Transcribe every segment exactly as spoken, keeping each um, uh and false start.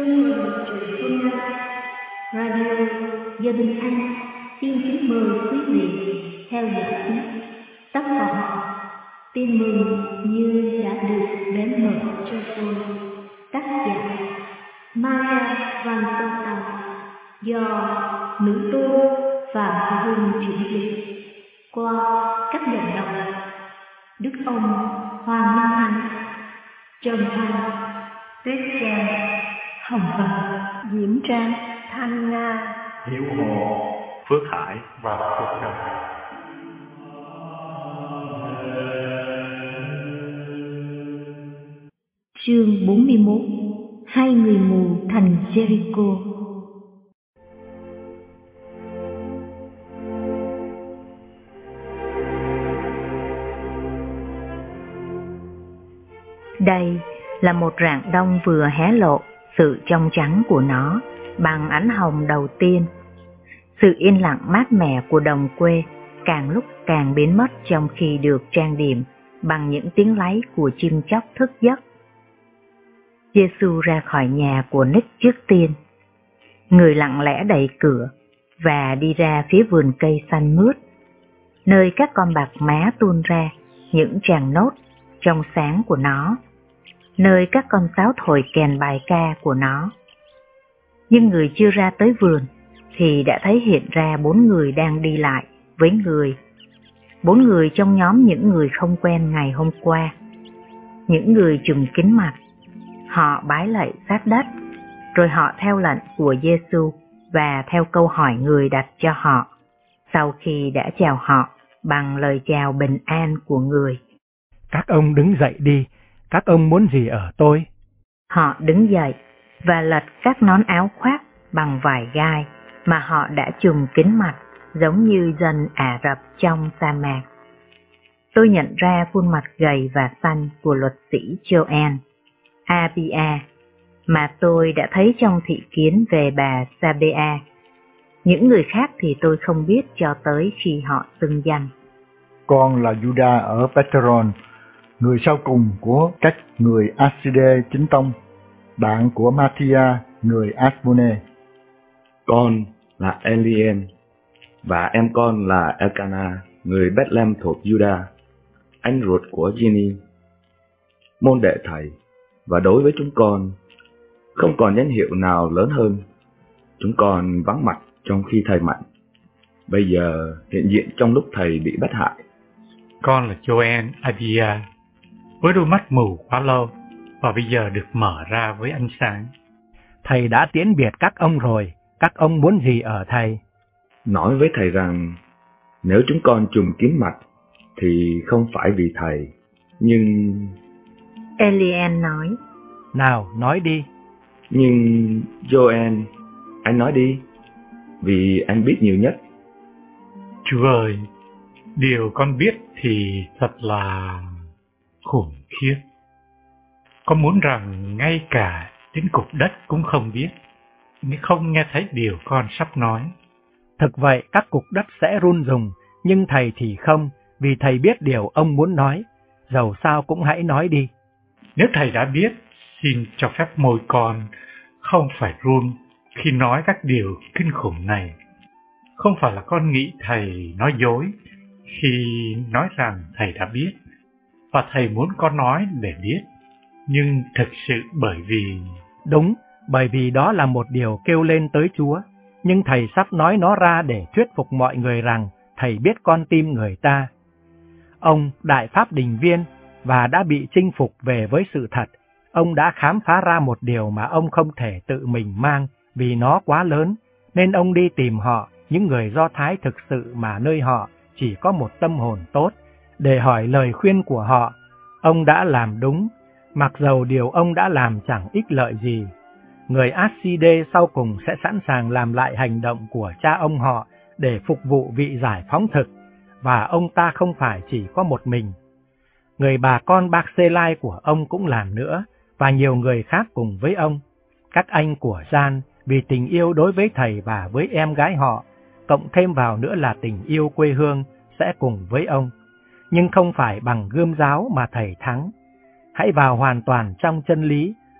Xuân mừng truyện Phương Nam, Radio Gia Đình Anh xin kính mời quý vị theo dõi tiếp tác phẩm Tin mừng như đã được đến mở cho tôi, tác giả Maria Van Sota, do nữ tu Phạm Thị Hương chuyển dịch qua các giọng đọc Đức Ông Hoàng Minh Anh, Trần Thanh, Tuyết Trang, Hồng Vân, Diễm Trang, Thanh Nga, Hiếu Hồ, Phước Hải và Phước Đồng. Chương bốn mươi mốt. Hai người mù thành Jericho. Đây là một rạng đông vừa hé lộ sự trong trắng của nó bằng ánh hồng đầu tiên. Sự yên lặng mát mẻ của đồng quê càng lúc càng biến mất trong khi được trang điểm bằng những tiếng láy của chim chóc thức giấc. Giê-xu ra khỏi nhà của Nick trước tiên. Người lặng lẽ đẩy cửa và đi ra phía vườn cây xanh mướt, nơi các con bạc má tuôn ra những tràng nốt trong sáng của nó, nơi các con sáo thổi kèn bài ca của nó. Nhưng người chưa ra tới vườn thì đã thấy hiện ra bốn người đang đi lại với người. Bốn người trong nhóm những người không quen ngày hôm qua. Những người trùm kín mặt. Họ bái lạy sát đất, rồi họ theo lệnh của Giê-xu và theo câu hỏi người đặt cho họ, sau khi đã chào họ bằng lời chào bình an của người. Các ông đứng dậy đi, các ông muốn gì ở tôi? Họ đứng dậy và lật các nón áo khoác bằng vải gai mà họ đã trùm kín mặt, giống như dân Ả Rập trong sa mạc. Tôi nhận ra khuôn mặt gầy và xanh của luật sĩ Joan Abia mà tôi đã thấy trong thị kiến về bà Sabea. Những người khác thì tôi không biết cho tới khi họ xưng danh. Con là Juda ở Petron, người sau cùng của các người Aside chính tông, bạn của Mathia, người Asmone. Con là Elien, và em con là Elcana, người Bethlehem thuộc Juda, anh ruột của Ginny. Môn đệ thầy, và đối với chúng con, không còn danh hiệu nào lớn hơn. Chúng con vắng mặt trong khi thầy mạnh, bây giờ hiện diện trong lúc thầy bị bắt hại. Con là Joan Abia, với đôi mắt mù quá lâu, và bây giờ được mở ra với ánh sáng. Thầy đã tiễn biệt các ông rồi, các ông muốn gì ở thầy? Nói với thầy rằng, nếu chúng con trùm kín mặt, thì không phải vì thầy, nhưng... Elien nói. Nào, nói đi. Nhưng, Joan, anh nói đi, vì anh biết nhiều nhất. Chúa ơi, điều con biết thì thật là khủng khiếp. Con muốn rằng ngay cả đến cục đất cũng không biết, nếu không nghe thấy điều con sắp nói. Thực vậy, các cục đất sẽ run rùng, nhưng thầy thì không, vì thầy biết điều ông muốn nói. Dầu sao cũng hãy nói đi. Nếu thầy đã biết, xin cho phép môi con không phải run khi nói các điều kinh khủng này. Không phải là con nghĩ thầy nói dối khi nói rằng thầy đã biết, và thầy muốn con nói để biết, nhưng thực sự bởi vì... Đúng, bởi vì đó là một điều kêu lên tới Chúa, nhưng thầy sắp nói nó ra để thuyết phục mọi người rằng thầy biết con tim người ta. Ông, Đại Pháp Đình Viên, và đã bị chinh phục về với sự thật. Ông đã khám phá ra một điều mà ông không thể tự mình mang vì nó quá lớn, nên ông đi tìm họ, những người Do Thái thực sự mà nơi họ chỉ có một tâm hồn tốt, để hỏi lời khuyên của họ. Ông đã làm đúng, mặc dầu điều ông đã làm chẳng ích lợi gì. Người Aside sau cùng sẽ sẵn sàng làm lại hành động của cha ông họ để phục vụ vị giải phóng thực, và ông ta không phải chỉ có một mình. Người bà con Barcelai của ông cũng làm nữa, và nhiều người khác cùng với ông. Các anh của Gian vì tình yêu đối với thầy và với em gái họ, cộng thêm vào nữa là tình yêu quê hương, sẽ cùng với ông. Nhưng không phải bằng gươm giáo mà thầy thắng. Hãy vào hoàn toàn trong chân lý,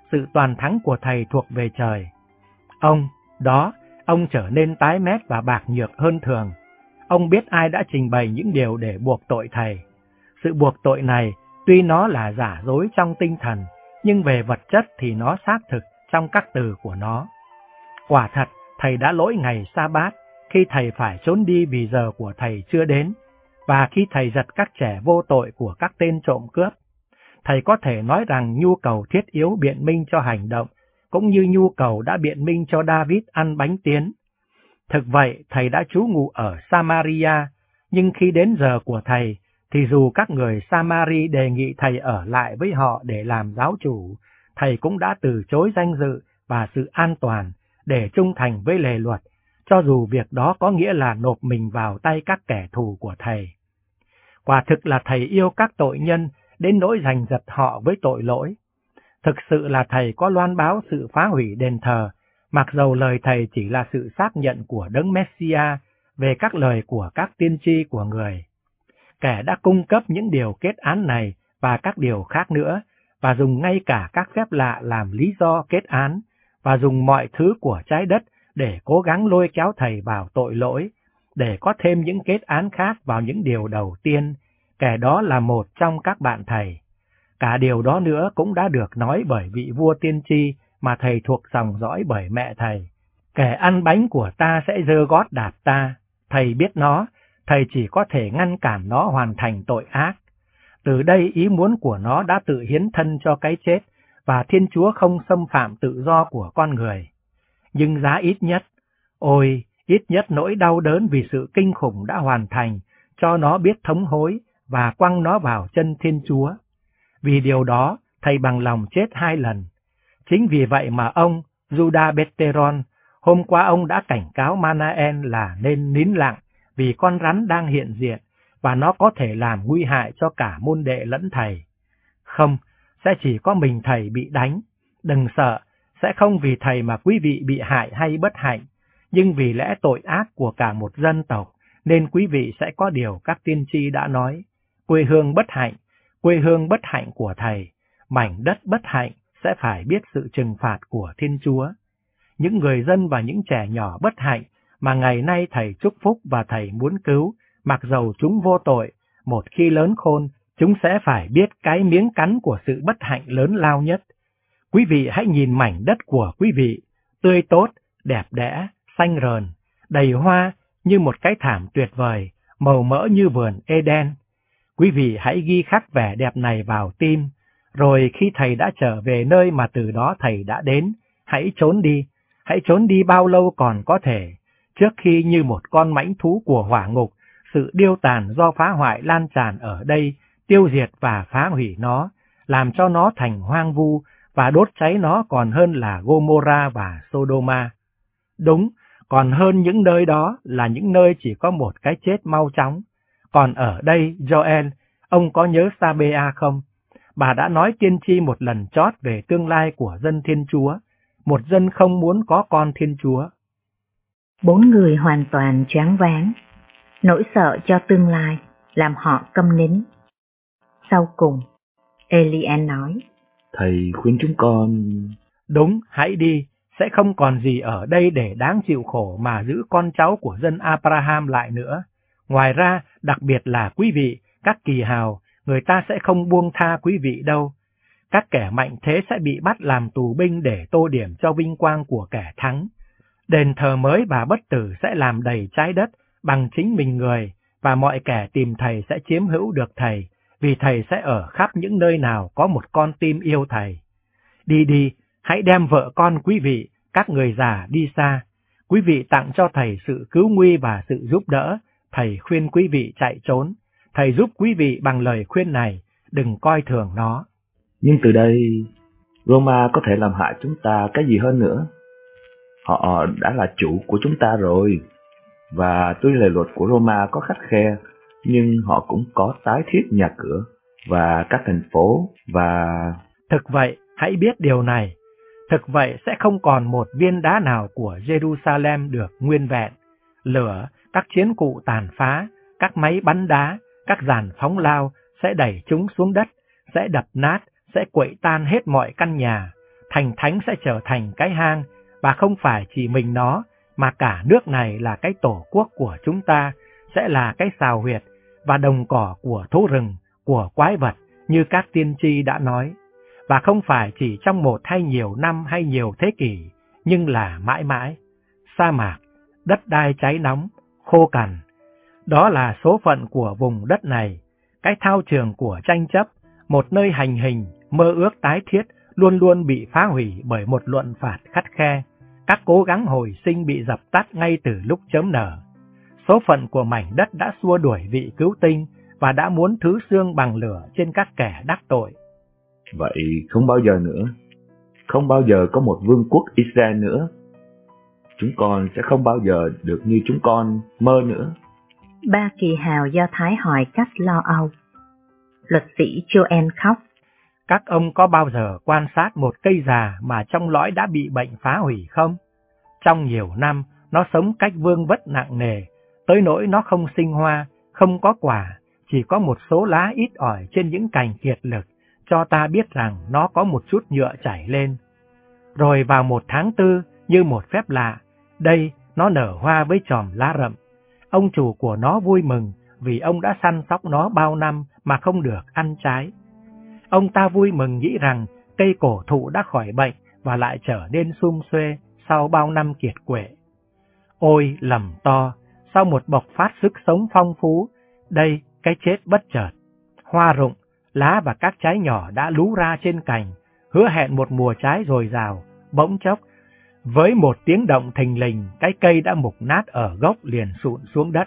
sự toàn thắng của thầy thuộc về trời. Ông, đó, ông trở nên tái mét và bạc nhược hơn thường. Ông biết ai đã trình bày những điều để buộc tội thầy. Sự buộc tội này, tuy nó là giả dối trong tinh thần, nhưng về vật chất thì nó xác thực trong các từ của nó. Quả thật, thầy đã lỗi ngày sa-bát, khi thầy phải trốn đi vì giờ của thầy chưa đến, và khi thầy giật các trẻ vô tội của các tên trộm cướp. Thầy có thể nói rằng nhu cầu thiết yếu biện minh cho hành động, cũng như nhu cầu đã biện minh cho David ăn bánh tiến. Thực vậy, thầy đã trú ngụ ở Samaria, nhưng khi đến giờ của thầy, thì dù các người Samari đề nghị thầy ở lại với họ để làm giáo chủ, thầy cũng đã từ chối danh dự và sự an toàn để trung thành với lề luật, cho dù việc đó có nghĩa là nộp mình vào tay các kẻ thù của thầy. Quả thực là thầy yêu các tội nhân đến nỗi giành giật họ với tội lỗi. Thực sự là thầy có loan báo sự phá hủy đền thờ, mặc dầu lời thầy chỉ là sự xác nhận của Đấng Messia về các lời của các tiên tri của người. Kẻ đã cung cấp những điều kết án này và các điều khác nữa, và dùng ngay cả các phép lạ làm lý do kết án, và dùng mọi thứ của trái đất để cố gắng lôi kéo thầy vào tội lỗi, để có thêm những kết án khác vào những điều đầu tiên. Kẻ đó là một trong các bạn thầy. Cả điều đó nữa cũng đã được nói bởi vị vua tiên tri mà thầy thuộc dòng dõi bởi mẹ thầy. Kẻ ăn bánh của ta sẽ giơ gót đạp ta. Thầy biết nó, thầy chỉ có thể ngăn cản nó hoàn thành tội ác. Từ đây ý muốn của nó đã tự hiến thân cho cái chết, và Thiên Chúa không xâm phạm tự do của con người. Nhưng giá ít nhất, ôi, ít nhất nỗi đau đớn vì sự kinh khủng đã hoàn thành, cho nó biết thống hối và quăng nó vào chân Thiên Chúa. Vì điều đó, thầy bằng lòng chết hai lần. Chính vì vậy mà ông, Judas Betteron, hôm qua ông đã cảnh cáo Manaen là nên nín lặng vì con rắn đang hiện diện, và nó có thể làm nguy hại cho cả môn đệ lẫn thầy. Không, sẽ chỉ có mình thầy bị đánh. Đừng sợ, sẽ không vì thầy mà quý vị bị hại hay bất hạnh, nhưng vì lẽ tội ác của cả một dân tộc, nên quý vị sẽ có điều các tiên tri đã nói. Quê hương bất hạnh, quê hương bất hạnh của thầy, mảnh đất bất hạnh sẽ phải biết sự trừng phạt của Thiên Chúa. Những người dân và những trẻ nhỏ bất hạnh mà ngày nay thầy chúc phúc và thầy muốn cứu, mặc dầu chúng vô tội, một khi lớn khôn, chúng sẽ phải biết cái miếng cắn của sự bất hạnh lớn lao nhất. Quý vị hãy nhìn mảnh đất của quý vị, tươi tốt, đẹp đẽ, xanh rờn, đầy hoa như một cái thảm tuyệt vời, màu mỡ như vườn Eden. Quý vị hãy ghi khắc vẻ đẹp này vào tim, rồi khi thầy đã trở về nơi mà từ đó thầy đã đến, hãy trốn đi, hãy trốn đi bao lâu còn có thể, trước khi như một con mãnh thú của hỏa ngục, sự điêu tàn do phá hoại lan tràn ở đây, tiêu diệt và phá hủy nó, làm cho nó thành hoang vu và đốt cháy nó còn hơn là Gomorrah và Sodoma. Đúng, còn hơn những nơi đó là những nơi chỉ có một cái chết mau chóng. Còn ở đây, Joel, ông có nhớ Sabea không? Bà đã nói tiên tri một lần chót về tương lai của dân Thiên Chúa, một dân không muốn có con Thiên Chúa. Bốn người hoàn toàn choáng váng, nỗi sợ cho tương lai làm họ câm nín. Sau cùng, Elian nói, thầy khuyên chúng con... Đúng, hãy đi, sẽ không còn gì ở đây để đáng chịu khổ mà giữ con cháu của dân Abraham lại nữa. Ngoài ra, đặc biệt là quý vị, các kỳ hào, người ta sẽ không buông tha quý vị đâu. Các kẻ mạnh thế sẽ bị bắt làm tù binh để tô điểm cho vinh quang của kẻ thắng. Đền thờ mới và bất tử sẽ làm đầy trái đất bằng chính mình người, và mọi kẻ tìm thầy sẽ chiếm hữu được thầy, vì thầy sẽ ở khắp những nơi nào có một con tim yêu thầy. Đi đi, hãy đem vợ con quý vị, các người già đi xa. Quý vị tặng cho thầy sự cứu nguy và sự giúp đỡ, thầy khuyên quý vị chạy trốn. Thầy giúp quý vị bằng lời khuyên này, đừng coi thường nó. Nhưng từ đây, Roma có thể làm hại chúng ta cái gì hơn nữa? Họ đã là chủ của chúng ta rồi. Và tuy lề luật của Roma có khắt khe, nhưng họ cũng có tái thiết nhà cửa và các thành phố và... Thực vậy, hãy biết điều này. Thực vậy sẽ không còn một viên đá nào của Jerusalem được nguyên vẹn. Lửa, các chiến cụ tàn phá, các máy bắn đá, các giàn phóng lao sẽ đẩy chúng xuống đất, sẽ đập nát, sẽ quậy tan hết mọi căn nhà. thành thánh sẽ trở thành cái hang, và không phải chỉ mình nó, mà cả nước này là cái tổ quốc của chúng ta, sẽ là cái sào huyệt và đồng cỏ của thú rừng, của quái vật, như các tiên tri đã nói. Và không phải chỉ trong một hay nhiều năm hay nhiều thế kỷ, nhưng là mãi mãi. Sa mạc, đất đai cháy nóng, khô cằn. Đó là số phận của vùng đất này, cái thao trường của tranh chấp, một nơi hành hình, mơ ước tái thiết, luôn luôn bị phá hủy bởi một luận phạt khắt khe. Các cố gắng hồi sinh bị dập tắt ngay từ lúc chớm nở. Số phận của mảnh đất đã xua đuổi vị cứu tinh và đã muốn thứ xương bằng lửa trên các kẻ đắc tội. Vậy không bao giờ nữa, không bao giờ có một vương quốc Israel nữa. Chúng con sẽ không bao giờ được như chúng con mơ nữa. Ba kỳ hào Do Thái hỏi cách lo âu. Luật sĩ Joel khóc. Các ông có bao giờ quan sát một cây già mà trong lõi đã bị bệnh phá hủy không? Trong nhiều năm, nó sống cách vương vất nặng nề, tới nỗi nó không sinh hoa, không có quả, chỉ có một số lá ít ỏi trên những cành kiệt lực, cho ta biết rằng nó có một chút nhựa chảy lên. Rồi vào một tháng tư, như một phép lạ, đây nó nở hoa với chòm lá rậm. Ông chủ của nó vui mừng vì ông đã săn sóc nó bao năm mà không được ăn trái. Ông ta vui mừng nghĩ rằng cây cổ thụ đã khỏi bệnh và lại trở nên sum xuê sau bao năm kiệt quệ. Ôi lầm to, sau một bộc phát sức sống phong phú, đây cái chết bất chợt. Hoa rụng, lá và các trái nhỏ đã lú ra trên cành, hứa hẹn một mùa trái dồi dào. Bỗng chốc, với một tiếng động thình lình, cái cây đã mục nát ở gốc liền sụn xuống đất.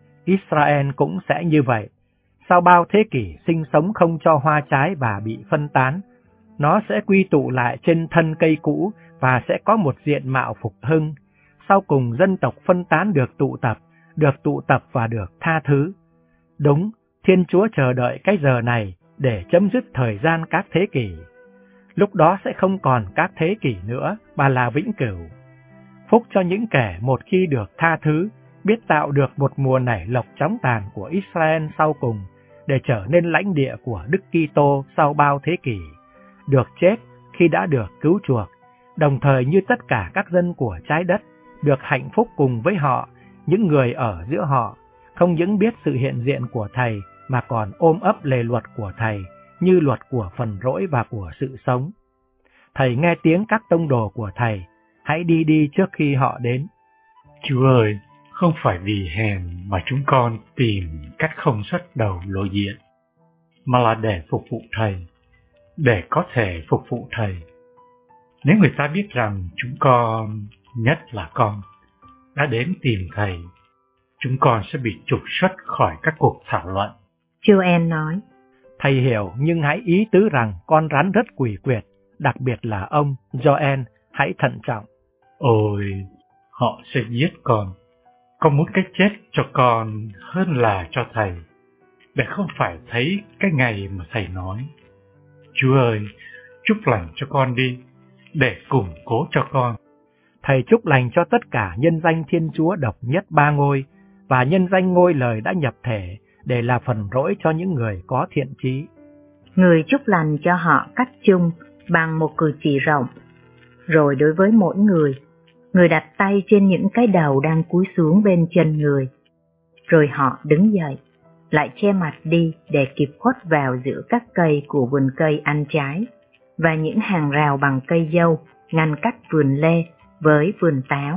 Israel cũng sẽ như vậy. Sau bao thế kỷ sinh sống không cho hoa trái và bị phân tán, nó sẽ quy tụ lại trên thân cây cũ và sẽ có một diện mạo phục hưng. Sau cùng dân tộc phân tán được tụ tập, được tụ tập và được tha thứ. Đúng, Thiên Chúa chờ đợi cái giờ này để chấm dứt thời gian các thế kỷ. Lúc đó sẽ không còn các thế kỷ nữa, mà là vĩnh cửu. Phúc cho những kẻ một khi được tha thứ, biết tạo được một mùa nảy lộc chóng tàn của Israel sau cùng, để trở nên lãnh địa của Đức Kitô sau bao thế kỷ, được chết khi đã được cứu chuộc, đồng thời như tất cả các dân của trái đất, được hạnh phúc cùng với họ, những người ở giữa họ, không những biết sự hiện diện của Thầy, mà còn ôm ấp lề luật của Thầy, như luật của phần rỗi và của sự sống. Thầy nghe tiếng các tông đồ của Thầy, hãy đi đi trước khi họ đến. Chúa ơi, không phải vì hèn mà chúng con tìm cách không xuất đầu lộ diện, mà là để phục vụ Thầy, để có thể phục vụ Thầy. Nếu người ta biết rằng chúng con, nhất là con, đã đến tìm Thầy, chúng con sẽ bị trục xuất khỏi các cuộc thảo luận. Joel nói, Thầy hiểu, nhưng hãy ý tứ rằng con rắn rất quỷ quyệt, đặc biệt là ông, Joel, hãy thận trọng. Ôi, họ sẽ giết con. Con muốn cái chết cho con hơn là cho Thầy, để không phải thấy cái ngày mà Thầy nói. Chúa ơi, chúc lành cho con đi, để củng cố cho con. Thầy chúc lành cho tất cả nhân danh Thiên Chúa độc nhất ba ngôi, và nhân danh ngôi lời đã nhập thể, để là phần rỗi cho những người có thiện chí. Người chúc lành cho họ cách chung bằng một cử chỉ rộng. Rồi đối với mỗi người, người đặt tay trên những cái đầu đang cúi xuống bên chân người. Rồi họ đứng dậy, lại che mặt đi để kịp khuất vào giữa các cây của vườn cây ăn trái, và những hàng rào bằng cây dâu ngăn cách vườn lê với vườn táo,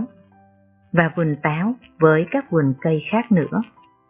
và vườn táo với các vườn cây khác nữa.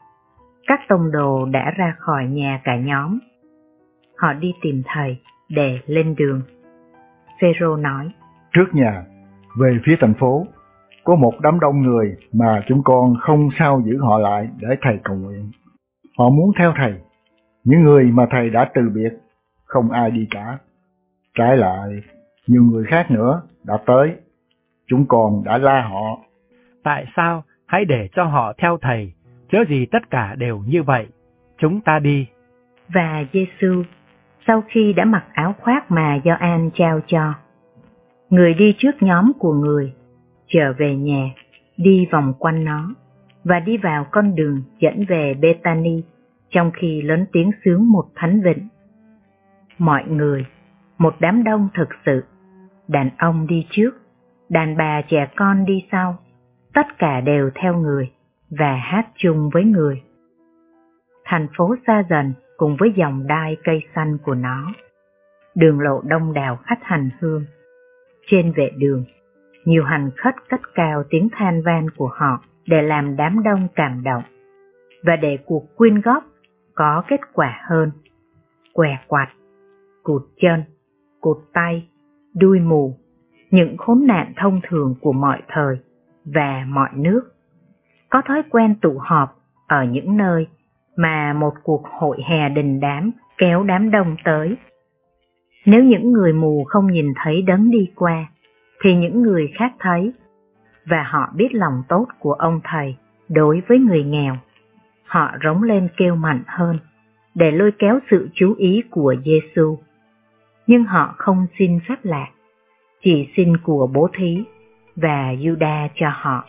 Các tông đồ đã ra khỏi nhà cả nhóm. Họ đi tìm Thầy để lên đường. Phêrô nói, Trước nhà, về phía thành phố, có một đám đông người mà chúng con không sao giữ họ lại để Thầy cầu nguyện. Họ muốn theo Thầy, những người mà Thầy đã từ biệt, không ai đi cả. Trái lại, nhiều người khác nữa đã tới, chúng con đã la họ. Tại sao? Hãy để cho họ theo Thầy, chớ gì tất cả đều như vậy. Chúng ta đi. Và Giê-xu, sau khi đã mặc áo khoác mà Gioan trao cho, người đi trước nhóm của người, trở về nhà, đi vòng quanh nó, và đi vào con đường dẫn về Bê-ta-ni, trong khi lớn tiếng sướng một thánh vịnh. Mọi người, một đám đông thực sự, đàn ông đi trước, đàn bà trẻ con đi sau, tất cả đều theo người và hát chung với người. Thành phố xa dần cùng với dòng đai cây xanh của nó. Đường lộ đông đảo khách hành hương. Trên vệ đường, nhiều hành khách cất cao tiếng than van của họ để làm đám đông cảm động. Và để cuộc quyên góp có kết quả hơn, què quạt, cụt chân, cụt tay, đuôi mù, những khốn nạn thông thường của mọi thời và mọi nước, có thói quen tụ họp ở những nơi mà một cuộc hội hè đình đám kéo đám đông tới. Nếu những người mù không nhìn thấy đấng đi qua, thì những người khác thấy, và họ biết lòng tốt của ông thầy đối với người nghèo. Họ rống lên kêu mạnh hơn, để lôi kéo sự chú ý của Giê-xu. Nhưng họ không xin phép lạ, chỉ xin của bố thí và Giu-đa cho họ.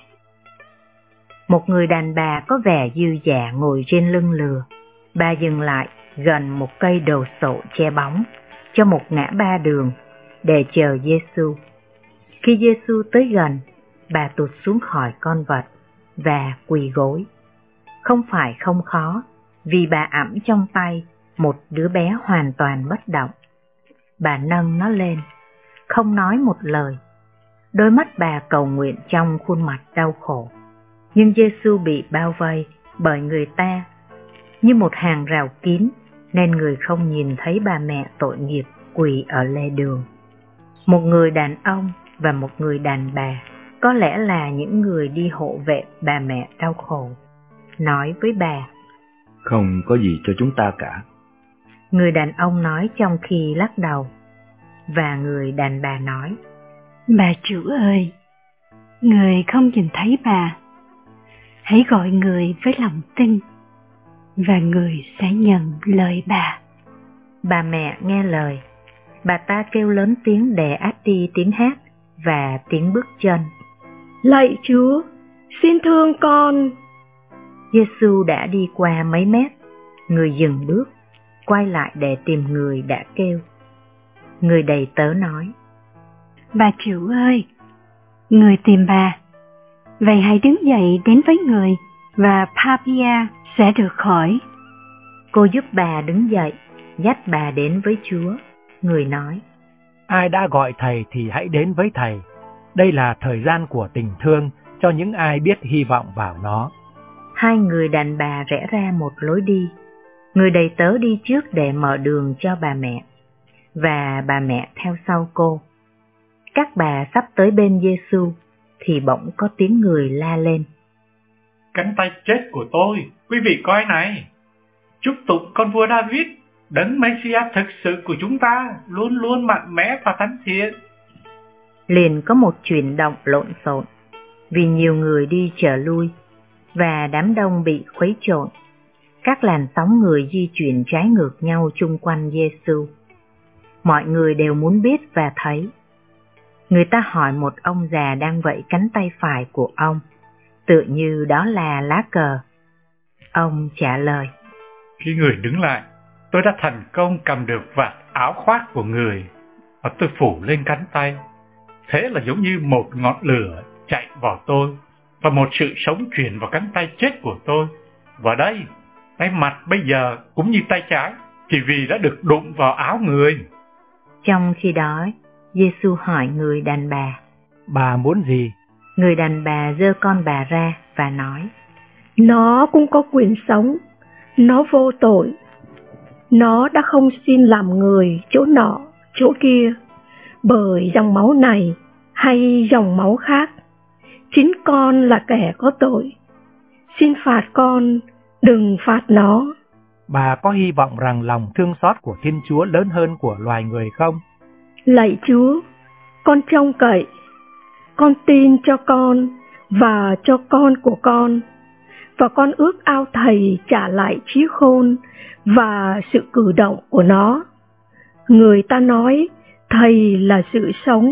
Một người đàn bà có vẻ dư dả ngồi trên lưng lừa. Bà dừng lại gần một cây đồ sộ che bóng cho một ngã ba đường để chờ Giê-xu. Khi Giê-xu tới gần, bà tụt xuống khỏi con vật và quỳ gối. Không phải không khó, vì bà ẵm trong tay một đứa bé hoàn toàn bất động. Bà nâng nó lên, không nói một lời. Đôi mắt bà cầu nguyện trong khuôn mặt đau khổ. Nhưng Giê-xu bị bao vây bởi người ta như một hàng rào kín, nên người không nhìn thấy bà mẹ tội nghiệp quỳ ở lề đường. Một người đàn ông và một người đàn bà, có lẽ là những người đi hộ vệ bà mẹ đau khổ, nói với bà: Không có gì cho chúng ta cả. Người đàn ông nói trong khi lắc đầu, và người đàn bà nói: Bà chủ ơi, người không nhìn thấy bà. Hãy gọi người với lòng tin, và người sẽ nhận lời bà. Bà mẹ nghe lời, bà ta kêu lớn tiếng để át đi tiếng hát và tiếng bước chân. Lạy Chúa, xin thương con. Giê-xu đã đi qua mấy mét, người dừng bước, quay lại để tìm người đã kêu. Người đầy tớ nói: Bà chủ ơi, người tìm bà. Vậy hãy đứng dậy đến với người, và Papia sẽ được khỏi. Cô giúp bà đứng dậy, dắt bà đến với Chúa. Người nói: Ai đã gọi thầy thì hãy đến với thầy. Đây là thời gian của tình thương cho những ai biết hy vọng vào nó. Hai người đàn bà rẽ ra một lối đi. Người đầy tớ đi trước để mở đường cho bà mẹ, và bà mẹ theo sau cô. Các bà sắp tới bên Giê-xu thì bỗng có tiếng người la lên: Cánh tay chết của tôi, quý vị coi này! Chúc tụng con vua David, đấng Messiah thực sự của chúng ta, luôn luôn mạnh mẽ và thánh thiện. Liền có một chuyển động lộn xộn, vì nhiều người đi trở lui, và đám đông bị khuấy trộn. Các làn sóng người di chuyển trái ngược nhau chung quanh Giê-xu. Mọi người đều muốn biết và thấy. Người ta hỏi một ông già đang vẫy cánh tay phải của ông, tựa như đó là lá cờ. Ông trả lời: Khi người đứng lại, tôi đã thành công cầm được vạt áo khoác của người, và tôi phủ lên cánh tay. Thế là giống như một ngọn lửa chạy vào tôi, và một sự sống truyền vào cánh tay chết của tôi. Và đây, tay mặt bây giờ cũng như tay trái, chỉ vì đã được đụng vào áo người. Trong khi đó, Giê-xu hỏi người đàn bà: Bà muốn gì? Người đàn bà giơ con bà ra và nói: Nó cũng có quyền sống, nó vô tội. Nó đã không xin làm người chỗ nọ, chỗ kia, bởi dòng máu này hay dòng máu khác. Chính con là kẻ có tội. Xin phạt con, đừng phạt nó. Bà có hy vọng rằng lòng thương xót của Thiên Chúa lớn hơn của loài người không? Lạy Chúa, con trông cậy. Con tin cho con và cho con của con. Và con ước ao Thầy trả lại trí khôn và sự cử động của nó. Người ta nói Thầy là sự sống.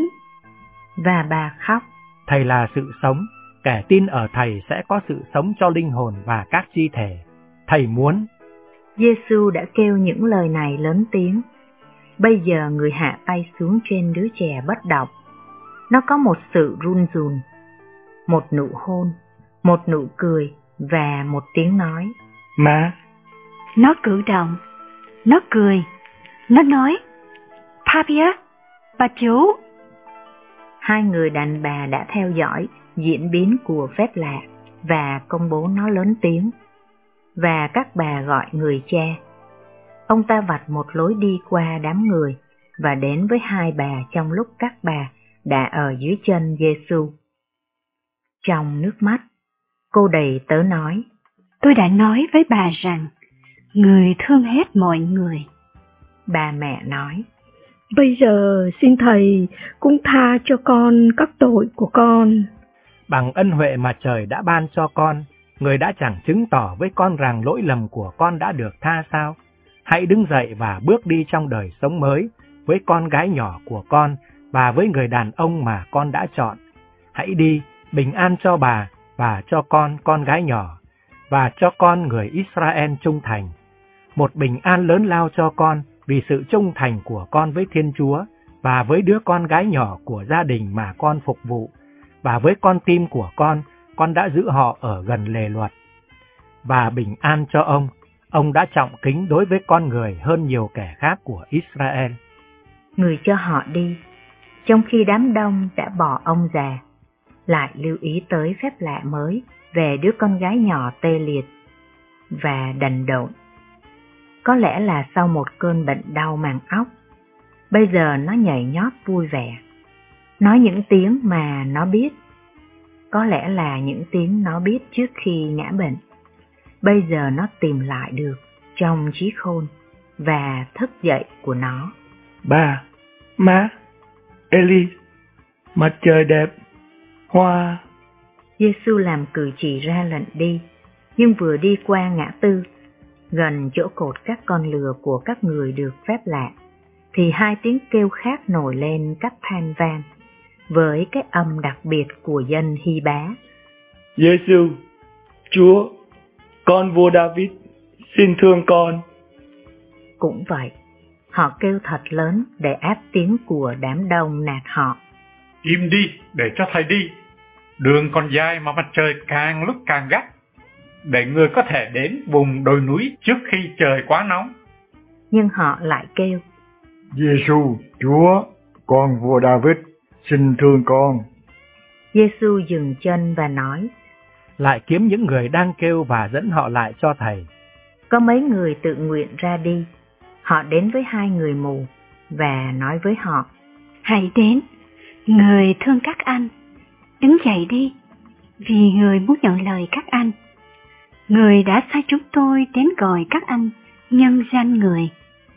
Và bà khóc. Thầy là sự sống, kẻ tin ở Thầy sẽ có sự sống cho linh hồn và các chi thể. Thầy muốn. Giê-xu đã kêu những lời này lớn tiếng. Bây giờ người hạ tay xuống trên đứa trẻ bất động. Nó có một sự run run, một nụ hôn, một nụ cười và một tiếng nói. Má. Nó cử động, nó cười, nó nói, Papia, bà chú. Hai người đàn bà đã theo dõi diễn biến của phép lạ và công bố nó lớn tiếng. Và các bà gọi người cha. Ông ta vạch một lối đi qua đám người và đến với hai bà trong lúc các bà đã ở dưới chân Giê-xu. Trong nước mắt, cô đầy tớ nói, tôi đã nói với bà rằng, người thương hết mọi người. Bà mẹ nói, bây giờ xin thầy cũng tha cho con các tội của con. Bằng ân huệ mà trời đã ban cho con, người đã chẳng chứng tỏ với con rằng lỗi lầm của con đã được tha sao? Hãy đứng dậy và bước đi trong đời sống mới với con gái nhỏ của con và với người đàn ông mà con đã chọn. Hãy đi, bình an cho bà và cho con con gái nhỏ, và cho con người Israel trung thành. Một bình an lớn lao cho con vì sự trung thành của con với Thiên Chúa và với đứa con gái nhỏ của gia đình mà con phục vụ, và với con tim của con, con đã giữ họ ở gần lề luật. Và bình an cho ông, ông đã trọng kính đối với con người hơn nhiều kẻ khác của Israel. Người cho họ đi, trong khi đám đông đã bỏ ông già, lại lưu ý tới phép lạ mới về đứa con gái nhỏ tê liệt và đần độn. Có lẽ là sau một cơn bệnh đau màng óc, bây giờ nó nhảy nhót vui vẻ, nói những tiếng mà nó biết. Có lẽ là những tiếng nó biết trước khi ngã bệnh. Bây giờ nó tìm lại được trong trí khôn và thức dậy của nó. Ba, má, Eli, mặt trời đẹp, hoa. Giê-xu làm cử chỉ ra lệnh đi, nhưng vừa đi qua ngã tư, gần chỗ cột các con lừa của các người được phép lạ, thì hai tiếng kêu khác nổi lên các than vang, với cái âm đặc biệt của dân Hy Bá. Giê-xu, Chúa, con vua David, xin thương con. Cũng vậy, họ kêu thật lớn để áp tiếng của đám đông nạt họ. Im đi, để cho thầy đi. Đường còn dài mà mặt trời càng lúc càng gắt, để người có thể đến vùng đồi núi trước khi trời quá nóng. Nhưng họ lại kêu, Giê-xu, Chúa, con vua David, xin thương con. Giê-xu dừng chân và nói, lại kiếm những người đang kêu và dẫn họ lại cho thầy. Có mấy người tự nguyện ra đi, họ đến với hai người mù và nói với họ, hãy đến, người thương các anh, đứng dậy đi, vì người muốn nhận lời các anh. Người đã sai chúng tôi đến gọi các anh nhân danh người.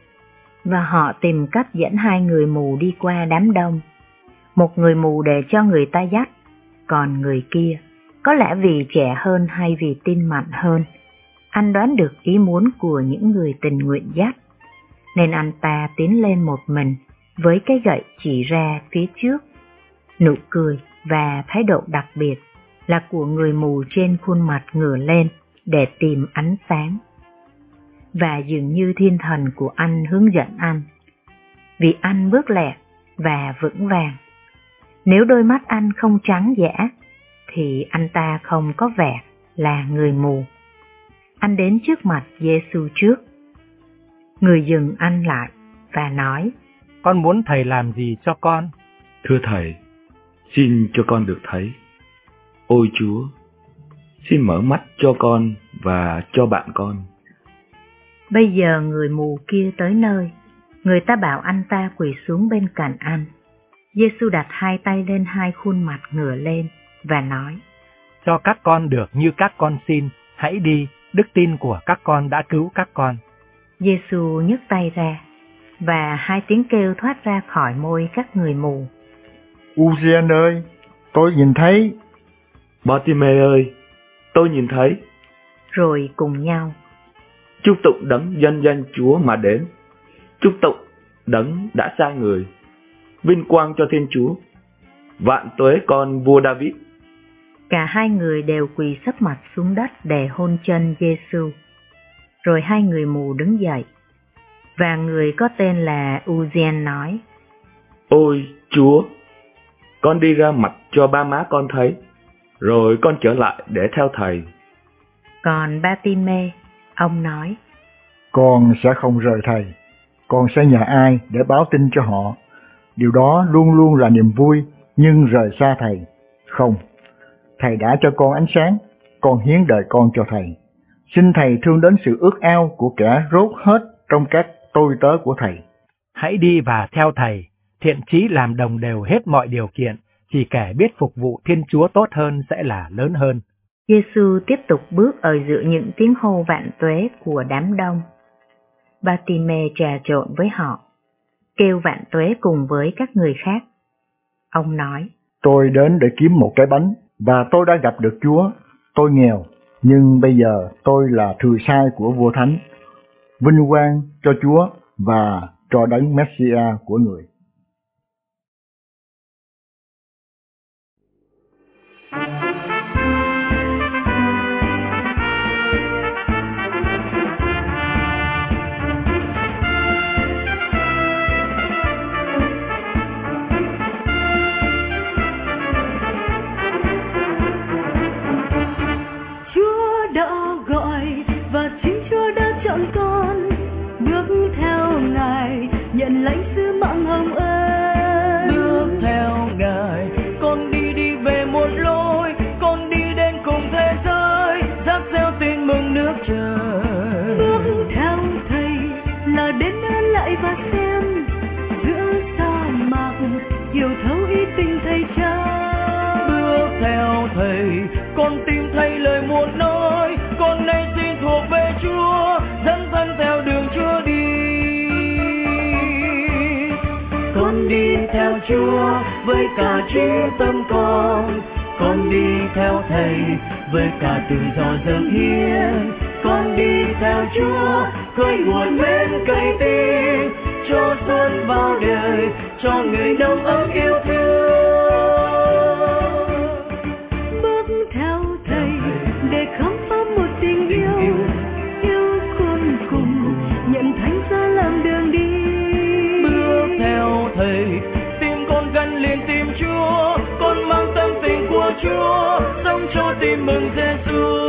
Và họ tìm cách dẫn hai người mù đi qua đám đông. Một người mù để cho người ta dắt, còn người kia, có lẽ vì trẻ hơn hay vì tin mạnh hơn, anh đoán được ý muốn của những người tình nguyện dắt, nên anh ta tiến lên một mình với cái gậy chỉ ra phía trước. Nụ cười và thái độ đặc biệt là của người mù trên khuôn mặt ngửa lên để tìm ánh sáng. Và dường như thiên thần của anh hướng dẫn anh, vì anh bước lẹ và vững vàng. Nếu đôi mắt anh không trắng dã, thì anh ta không có vẻ là người mù. Anh đến trước mặt Giê-xu trước. Người dừng anh lại và nói, con muốn thầy làm gì cho con? Thưa thầy, xin cho con được thấy. Ôi Chúa, xin mở mắt cho con và cho bạn con. Bây giờ người mù kia tới nơi, người ta bảo anh ta quỳ xuống bên cạnh anh. Giê-xu đặt hai tay lên hai khuôn mặt ngửa lên và nói, cho các con được như các con xin, hãy đi, đức tin của các con đã cứu các con. Giê-xu nhấc tay ra, và hai tiếng kêu thoát ra khỏi môi các người mù. Uzien ơi, tôi nhìn thấy. Bartimê ơi, tôi nhìn thấy. Rồi cùng nhau, chúc tụng đấng dân danh Chúa mà đến, chúc tụng đấng đã sai người, vinh quang cho Thiên Chúa, vạn tuế con vua David. Cả hai người đều quỳ sấp mặt xuống đất để hôn chân Giê-xu. Rồi hai người mù đứng dậy, và người có tên là Uzien nói: Ôi Chúa, con đi ra mặt cho ba má con thấy, rồi con trở lại để theo thầy. Còn Bartimê, ông nói: Con sẽ không rời thầy, con sẽ nhờ ai để báo tin cho họ. Điều đó luôn luôn là niềm vui, nhưng rời xa thầy, không. Thầy đã cho con ánh sáng, con hiến đời con cho thầy. Xin thầy thương đến sự ước ao của kẻ rốt hết trong các tôi tớ của thầy. Hãy đi và theo thầy, thiện chí làm đồng đều hết mọi điều kiện, chỉ kẻ biết phục vụ Thiên Chúa tốt hơn sẽ là lớn hơn. Giêsu tiếp tục bước ở giữa những tiếng hô vạn tuế của đám đông. Bartimê trà trộn với họ, kêu vạn tuế cùng với các người khác. Ông nói: Tôi đến để kiếm một cái bánh, và tôi đã gặp được Chúa. Tôi nghèo, nhưng bây giờ tôi là thừa sai của vua thánh. Vinh quang cho Chúa và cho đấng Messia của người. Nhận lãnh sứ mạng hồng ơn, bước theo Ngài, con đi đi về một lối, con đi đến cùng thế giới, dắt theo tin mừng nước trời. Bước theo Thầy là đến ở lại và xem, giữa sa mạc hiểu thấu ý tình Thầy cha. Bước theo Thầy, con tìm thấy lời muốn nói, con nay xin thuộc về Chúa, dẫn thân theo đường Chúa đi. Con đi theo Chúa với cả trí tâm con, con đi theo Thầy với cả tự do dâng hiến. Con đi theo Chúa khơi nguồn mến cậy tin, cho xuân vào đời, cho người nồng ấm yêu thương. Bước theo Thầy để khám phá một tình yêu, yêu khôn cùng, nhận thánh giá làm đường đi. Theo Thầy, tim con gắn liền tim Chúa, con mang tâm tình của Chúa, sống cho tin mừng Giêsu.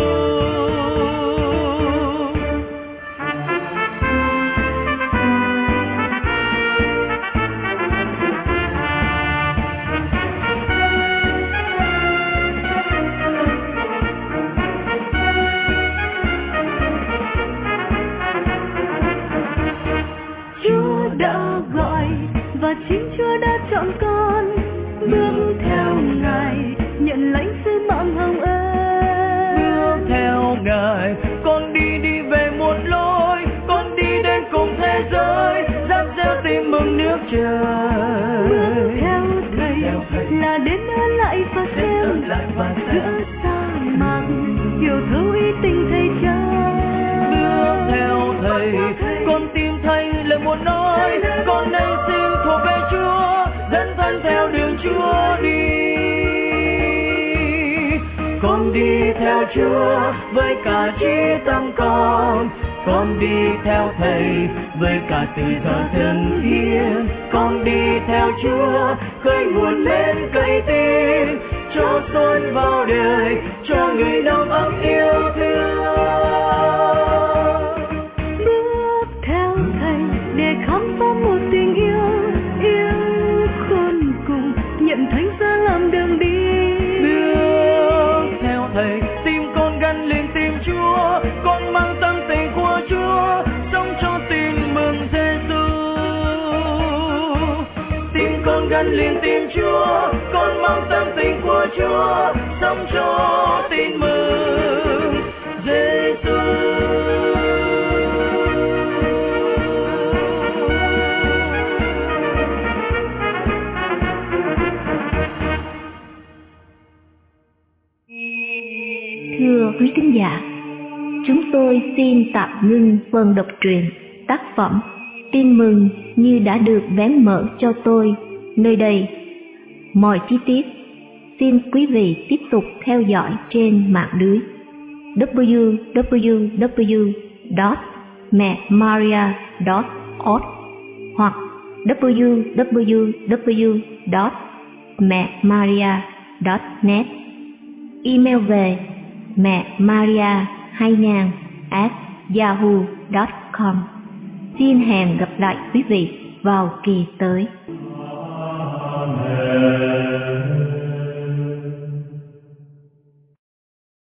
Chúa đã gọi và chính Chúa đã chọn con, bước theo Ngài, nhận lãnh sứ mạng hồng ơn. Bước theo Ngài, con đi đi về một lối, con đi đến cùng thế giới, dắt theo tin mừng nước trời. Bước theo Thầy là đến ở lại và xem, giữa sa mạc hiểu thấu ý tình Thầy cha. Bước theo Thầy, con tìm thấy lời muốn nói, con nay xin thuộc về Chúa, dẫn thân theo đường Chúa đi. Con đi theo Chúa với cả trí tâm con, con đi theo Thầy với cả tự do dâng hiến. Con đi theo Chúa khơi nguồn mến cậy tin, cho xuân vào đời, cho người nồng ấm yêu thương. Bước theo Thầy để khám phá một tình yêu, yêu khôn cùng, nhận thánh giá làm đường đi. Bước theo Thầy, tim con gắn liền tim Chúa, con mang tâm tình của Chúa, sống cho tin mừng Giêsu. Tim con gắn liền tim Chúa, con mang tâm tình của Chúa, sống cho tin mừng Giêsu. Thưa quý khán giả, chúng tôi xin tạm ngưng phần đọc truyện tác phẩm Tin mừng như đã được vén mở cho tôi nơi đây. Mọi chi tiết xin quý vị tiếp tục theo dõi trên mạng lưới w w w chấm mẹ maria chấm org hoặc w w w chấm mẹ maria chấm net. Email về mẹ maria hai nghìn at yahoo chấm com. Xin hẹn gặp lại quý vị vào kỳ tới. Amen.